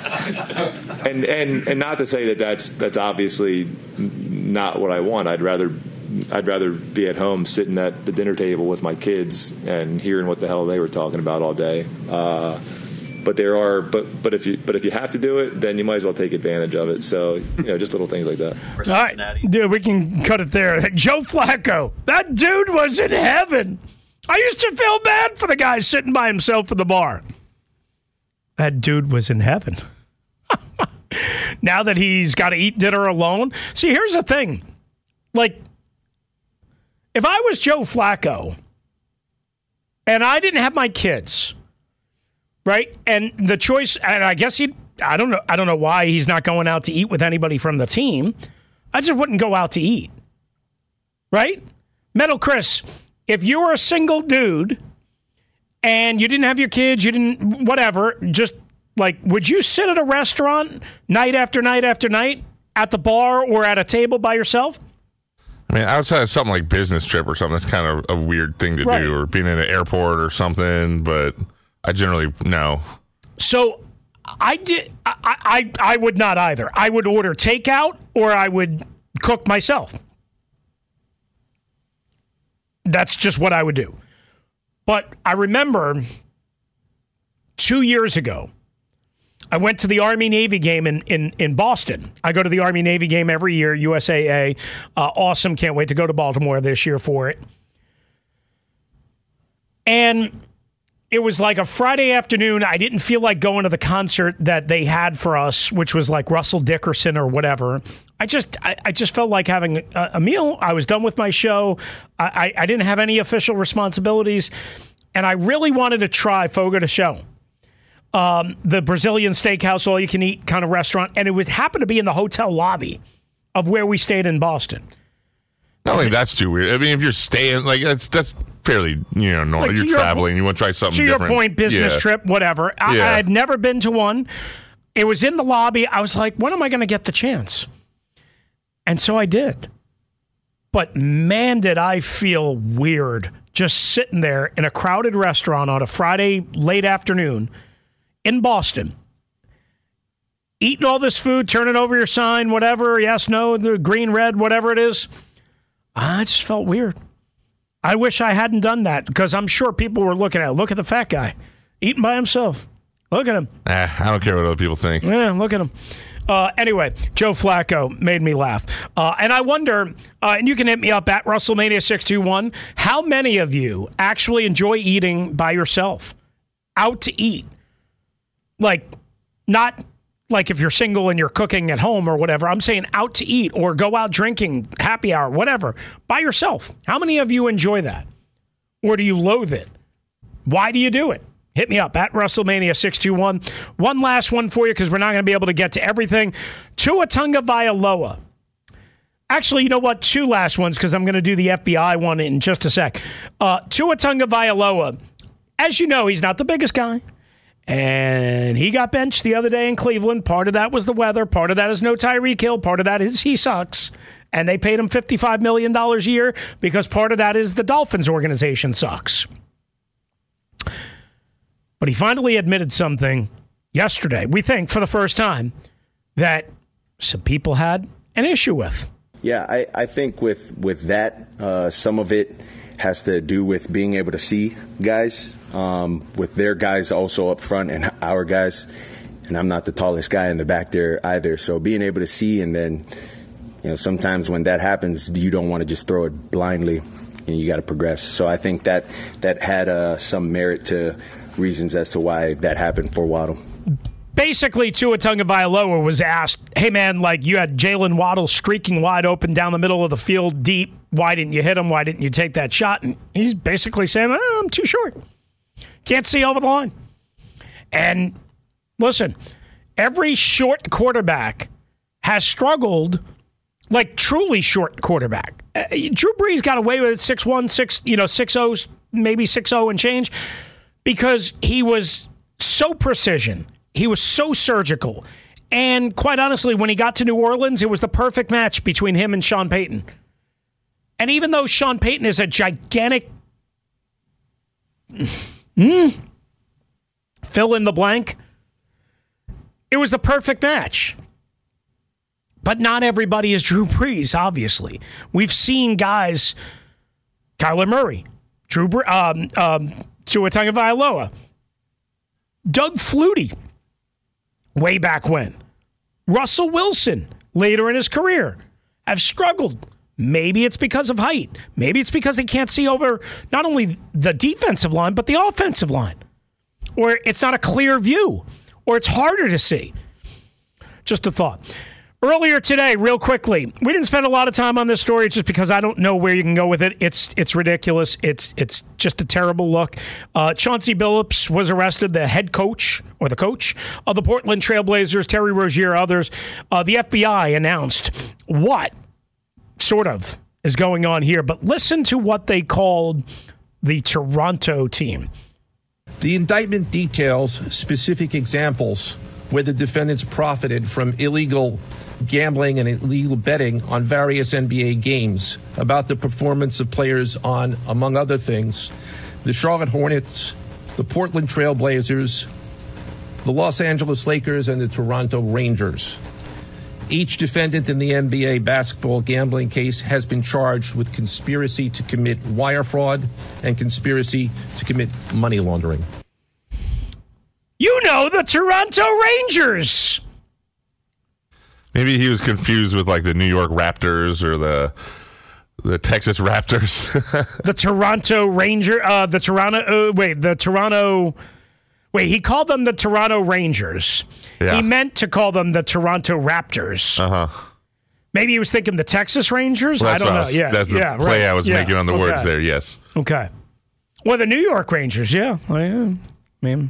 and, and, and not to say that that's, that's obviously not what I want. I'd rather, I'd rather be at home sitting at the dinner table with my kids and hearing what the hell they were talking about all day. Uh, but there are, but, but if you, but if you have to do it, then you might as well take advantage of it. So, you know, just little things like that. All right, dude, we can cut it there. Joe Flacco, that dude was in heaven. I used to feel bad for the guy sitting by himself at the bar. That dude was in heaven. Now that he's got to eat dinner alone. See, here's the thing. Like, if I was Joe Flacco and I didn't have my kids, right? And the choice, and I guess he, I don't know, I don't know why he's not going out to eat with anybody from the team. I just wouldn't go out to eat, right? Metal Chris, if you were a single dude and you didn't have your kids, you didn't, whatever, just like, would you sit at a restaurant night after night after night at the bar or at a table by yourself? I mean, outside of something like business trip or something, that's kind of a weird thing to right. do, or being in an airport or something, but I generally, no. So I did. I, I I would not either. I would order takeout or I would cook myself. That's just what I would do. But I remember two years ago, I went to the Army-Navy game in, in, in Boston. I go to the Army-Navy game every year, U S A A. Uh, awesome. Can't wait to go to Baltimore this year for it. And it was like a Friday afternoon. I didn't feel like going to the concert that they had for us, which was like Russell Dickerson or whatever. I just I, I just felt like having a, a meal. I was done with my show. I, I, I didn't have any official responsibilities. And I really wanted to try Fogo de Chão. Um, the Brazilian steakhouse, all-you-can-eat kind of restaurant. And it would happen to be in the hotel lobby of where we stayed in Boston. I don't think that's too weird. I mean, if you're staying, like, that's that's fairly, you know, normal. Like, you're your traveling, po- you want to try something to different. To your point, business yeah. trip, whatever. I, yeah. I had never been to one. It was in the lobby. I was like, when am I going to get the chance? And so I did. But man, did I feel weird just sitting there in a crowded restaurant on a Friday late afternoon in Boston, eating all this food, turning over your sign, whatever, yes, no, the green, red, whatever it is. I just felt weird. I wish I hadn't done that because I'm sure people were looking at it. Look at the fat guy eating by himself. Look at him. Eh, I don't care what other people think. Yeah, look at him. Uh, anyway, Joe Flacco made me laugh. Uh, and I wonder, uh, and you can hit me up at WrestleMania six two one, how many of you actually enjoy eating by yourself? Out to eat. Like, not like if you're single and you're cooking at home or whatever. I'm saying out to eat or go out drinking, happy hour, whatever, by yourself. How many of you enjoy that? Or do you loathe it? Why do you do it? Hit me up at WrestleMania six two one. One last one for you because we're not going to be able to get to everything. Tua Tagovailoa. Actually, you know what? Two last ones because I'm going to do the F B I one in just a sec. Uh, Tua Tagovailoa. As you know, he's not the biggest guy. And he got benched the other day in Cleveland. Part of that was the weather. Part of that is no Tyreek Hill. Part of that is he sucks. And they paid him fifty-five million dollars a year because part of that is the Dolphins organization sucks. But he finally admitted something yesterday, we think for the first time, that some people had an issue with. Yeah, I, I think with, with that, uh, some of it has to do with being able to see guys, um, with their guys also up front and our guys. And I'm not the tallest guy in the back there either. So being able to see, and then, you know, sometimes when that happens, you don't want to just throw it blindly and you got to progress. So I think that that had uh, some merit to reasons as to why that happened for Waddle. Basically, Tua Tagovailoa was asked, hey, man, like you had Jalen Waddle streaking wide open down the middle of the field deep. Why didn't you hit him? Why didn't you take that shot? And he's basically saying, oh, I'm too short. Can't see over the line. And listen, every short quarterback has struggled, like truly short quarterback. Uh, Drew Brees got away with it six one, six, you know, six oh, maybe six oh and change because he was so precision. He was so surgical. And quite honestly, when he got to New Orleans, it was the perfect match between him and Sean Payton. And even though Sean Payton is a gigantic mm, fill in the blank, it was the perfect match. But not everybody is Drew Brees, obviously. We've seen guys, Kyler Murray, Drew Bre- um, um, Tua Tagovailoa, Doug Flutie, way back when, Russell Wilson, later in his career, have struggled Maybe it's because of height. Maybe it's because they can't see over not only the defensive line, but the offensive line. Or it's not a clear view. Or it's harder to see. Just a thought. Earlier today, real quickly, we didn't spend a lot of time on this story just because I don't know where you can go with it. It's it's ridiculous. It's it's just a terrible look. Uh, Chauncey Billups was arrested, the head coach or the coach of the Portland Trailblazers, Terry Rozier, others. Uh, the F B I announced what sort of is going on here, but listen to what they called the Toronto team. The indictment details specific examples where the defendants profited from illegal gambling and illegal betting on various N B A games about the performance of players on, among other things, the Charlotte Hornets, the Portland Trail Blazers, the Los Angeles Lakers, and the Toronto Rangers. Each defendant in the N B A basketball gambling case has been charged with conspiracy to commit wire fraud and conspiracy to commit money laundering. You know, the Toronto Rangers. Maybe he was confused with like the New York Raptors or the the Texas Raptors. The Toronto Ranger, uh, the Toronto, uh, wait, the Toronto, wait, he called them the Toronto Rangers. Yeah. He meant to call them the Toronto Raptors. Uh-huh. Maybe he was thinking the Texas Rangers? Well, I don't know. Was, yeah, that's the yeah, play right. I was yeah. making on the okay. words there, yes. Okay. Well, the New York Rangers, yeah. I am. I mean,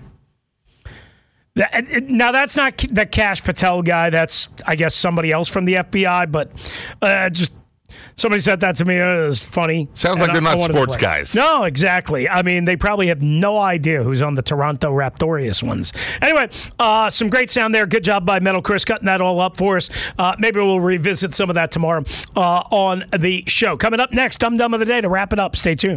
now, that's not the Kash Patel guy. That's, I guess, somebody else from the F B I. But uh, just somebody said that to me. It was funny. Sounds like they're not sports guys. No, exactly. I mean, they probably have no idea who's on the Toronto Raptorious ones. Anyway, uh, some great sound there. Good job by Metal Chris cutting that all up for us. Uh, maybe we'll revisit some of that tomorrow uh, on the show. Coming up next, Dum Dum of the Day to wrap it up. Stay tuned.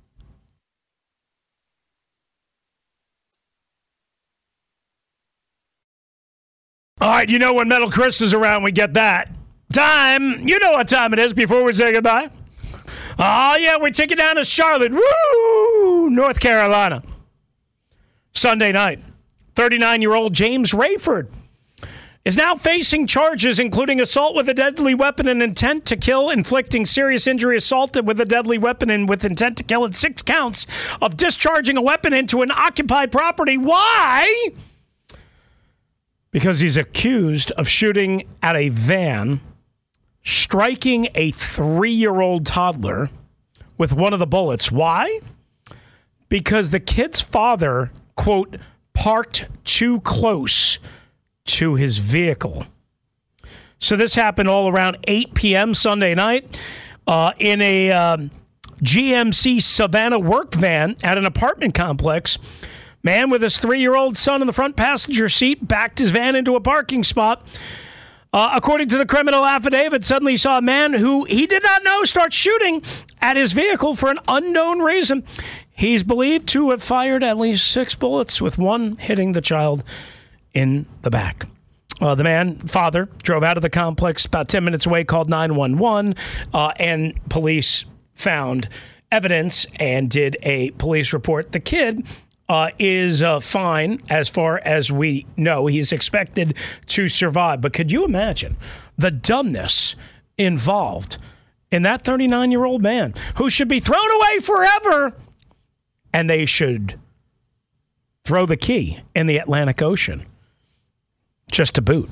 All right, you know when Metal Chris is around, we get that. Time, you know what time it is before we say goodbye. Oh, yeah, we take it down to Charlotte, woo, North Carolina. Sunday night, thirty-nine-year-old James Rayford is now facing charges including assault with a deadly weapon and intent to kill, inflicting serious injury, assault with a deadly weapon and with intent to kill, and six counts of discharging a weapon into an occupied property. Why? Because he's accused of shooting at a van, striking a three-year-old toddler with one of the bullets. Why? Because the kid's father, quote, parked too close to his vehicle. So this happened all around eight p.m. Sunday night uh, in a um, G M C Savannah work van at an apartment complex. Man with his three-year-old son in the front passenger seat backed his van into a parking spot. Uh, according to the criminal affidavit, suddenly saw a man who he did not know start shooting at his vehicle for an unknown reason. He's believed to have fired at least six bullets, with one hitting the child in the back. Uh, the man, father, drove out of the complex about ten minutes away, called nine one one, uh, and police found evidence and did a police report. The kid Uh, is uh, fine as far as we know. He's expected to survive. But could you imagine the dumbness involved in that thirty-nine-year-old man who should be thrown away forever, and they should throw the key in the Atlantic Ocean just to boot?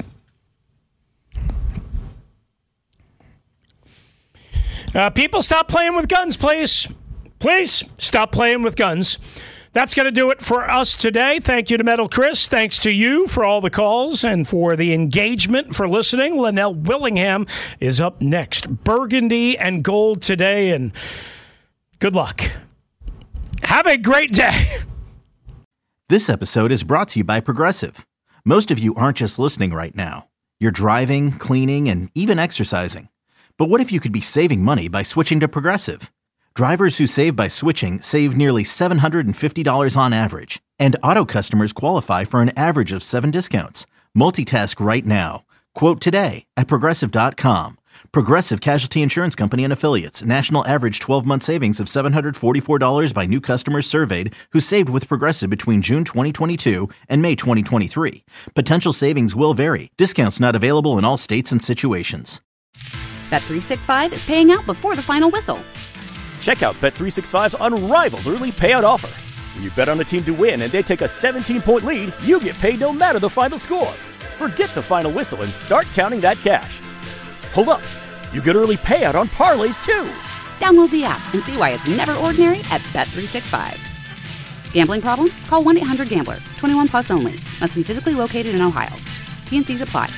Uh, people, stop playing with guns, please. Please stop playing with guns. That's going to do it for us today. Thank you to Metal Chris. Thanks to you for all the calls and for the engagement, for listening. Linnell Willingham is up next. Burgundy and gold today, and good luck. Have a great day. This episode is brought to you by Progressive. Most of you aren't just listening right now. You're driving, cleaning, and even exercising. But what if you could be saving money by switching to Progressive? Drivers who save by switching save nearly seven hundred fifty dollars on average, and auto customers qualify for an average of seven discounts. Multitask right now. Quote today at Progressive dot com. Progressive Casualty Insurance Company and Affiliates. National average twelve-month savings of seven hundred forty-four dollars by new customers surveyed who saved with Progressive between June twenty twenty-two and May twenty twenty-three. Potential savings will vary. Discounts not available in all states and situations. Bet three sixty-five is paying out before the final whistle. Check out Bet three sixty-five's unrivaled early payout offer. When you bet on a team to win and they take a seventeen-point lead, you get paid no matter the final score. Forget the final whistle and start counting that cash. Hold up. You get early payout on parlays, too. Download the app and see why it's never ordinary at Bet three sixty-five. Gambling problem? Call one eight hundred gambler. twenty-one plus only. Must be physically located in Ohio. T N Cs apply.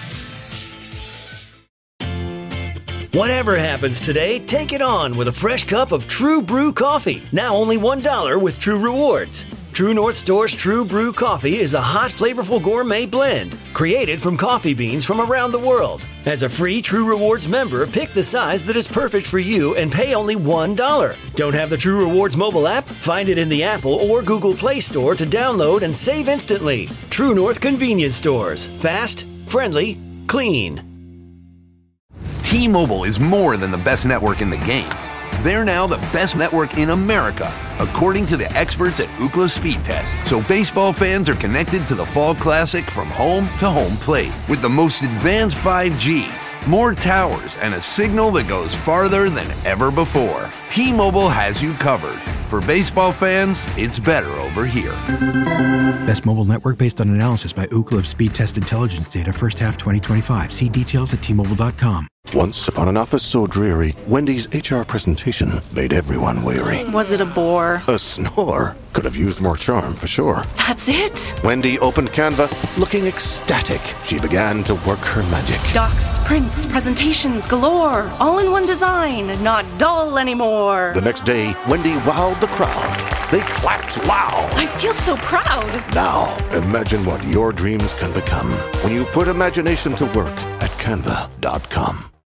Whatever happens today, take it on with a fresh cup of True Brew coffee. Now only one dollar with True Rewards. True North Store's True Brew coffee is a hot, flavorful gourmet blend created from coffee beans from around the world. As a free True Rewards member, pick the size that is perfect for you and pay only one dollar. Don't have the True Rewards mobile app? Find it in the Apple or Google Play Store to download and save instantly. True North Convenience Stores. Fast, friendly, clean. T-Mobile is more than the best network in the game. They're now the best network in America, according to the experts at Ookla Speed Test. So baseball fans are connected to the Fall Classic from home to home plate with the most advanced five G, more towers, and a signal that goes farther than ever before. T-Mobile has you covered. For baseball fans, it's better over here. Best mobile network based on analysis by Ookla of Speed Test Intelligence data first half twenty twenty-five. See details at T Mobile dot com. Once upon an office so dreary, Wendy's H R presentation made everyone weary. Was it a bore? A snore. Could have used more charm for sure. That's it? Wendy opened Canva, looking ecstatic. She began to work her magic. Docs, prints, presentations galore. All in one design, not dull anymore. The next day, Wendy wowed the crowd. They clapped loud. I feel so proud. Now, imagine what your dreams can become when you put imagination to work at canva dot com.